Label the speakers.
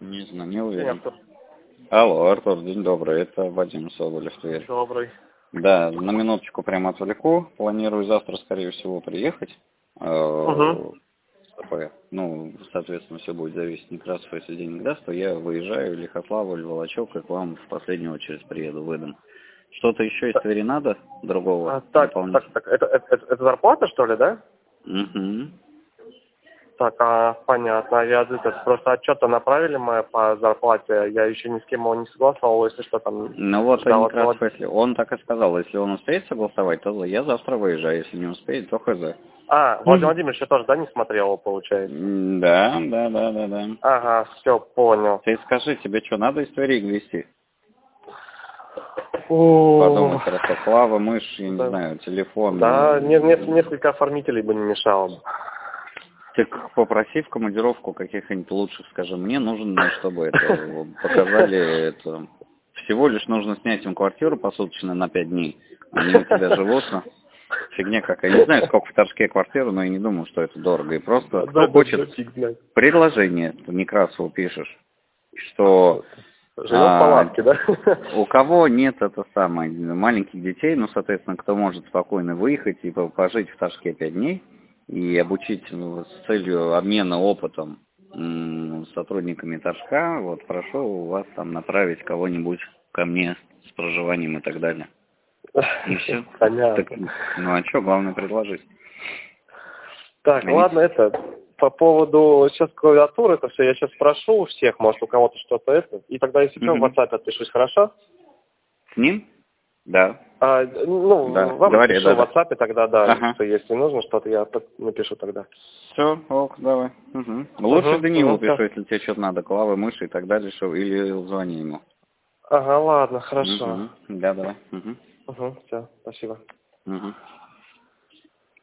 Speaker 1: Не знаю, не
Speaker 2: День,
Speaker 1: уверен.
Speaker 2: Артур.
Speaker 1: Алло, Артур, день добрый, это Вадим Соболев, Тверь.
Speaker 2: Добрый.
Speaker 1: Да, на минуточку прямо отвлеку. Планирую завтра, скорее всего, приехать.
Speaker 2: Угу.
Speaker 1: Ну, соответственно, все будет зависеть Некрасов, если денег даст, то я выезжаю в Лихославль, Волочок, и к вам в последнюю очередь приеду, выдам. Что-то еще из Твери надо? Другого?
Speaker 2: Так. Это зарплата, что ли, да?
Speaker 1: Угу.
Speaker 2: Так, понятно. Просто отчет-то направили мы по зарплате. Я еще ни с кем его не согласовал, если что там.
Speaker 1: Ну вот,
Speaker 2: ждал от
Speaker 1: Некрасов, если он так и сказал, если он успеет согласовать, то я завтра выезжаю, если не успеет, то хз.
Speaker 2: Владимир Владимирович, я тоже, да, не смотрел его, получается?
Speaker 1: Да.
Speaker 2: Ага, все, понял.
Speaker 1: Ты скажи, тебе что, надо из Твери везти?
Speaker 2: Подумай,
Speaker 1: Подумай хорошо, клава, мышь, я не знаю, телефон.
Speaker 2: Да, несколько оформителей бы не мешало.
Speaker 1: Так попроси в командировку каких-нибудь лучших, скажи, мне нужен, чтобы это показали это. Всего лишь нужно снять им квартиру посуточно на 5 дней. Они у тебя живут, но фигня какая. Я не знаю, сколько в Торжке квартиры, но я не думаю, что это дорого. И просто кто хочет предложение, Некрасову пишешь, что
Speaker 2: живет в палатке, да?
Speaker 1: у кого нет это самое маленьких детей, ну, соответственно, кто может спокойно выехать и пожить в Торжке 5 дней и обучить с целью обмена опытом с сотрудниками Торжка, вот прошу вас там направить кого-нибудь ко мне с проживанием и так далее. И все.
Speaker 2: Понятно.
Speaker 1: Так, ну а что, главное предложить.
Speaker 2: Так, ладно, по поводу сейчас клавиатуры, это все, я сейчас спрошу у всех, может у кого-то что-то и тогда если что, в WhatsApp отпишусь, хорошо?
Speaker 1: С ним? Да.
Speaker 2: Да, вам напишу в WhatsApp тогда,
Speaker 1: ага.
Speaker 2: что если нужно что-то, я напишу тогда.
Speaker 1: Все, ок, давай. Лучше Данилу пишу, если тебе что-то надо, клавы, мыши и так далее, или звони ему.
Speaker 2: Ага, ладно, хорошо.
Speaker 1: Да, давай.
Speaker 2: Все, спасибо.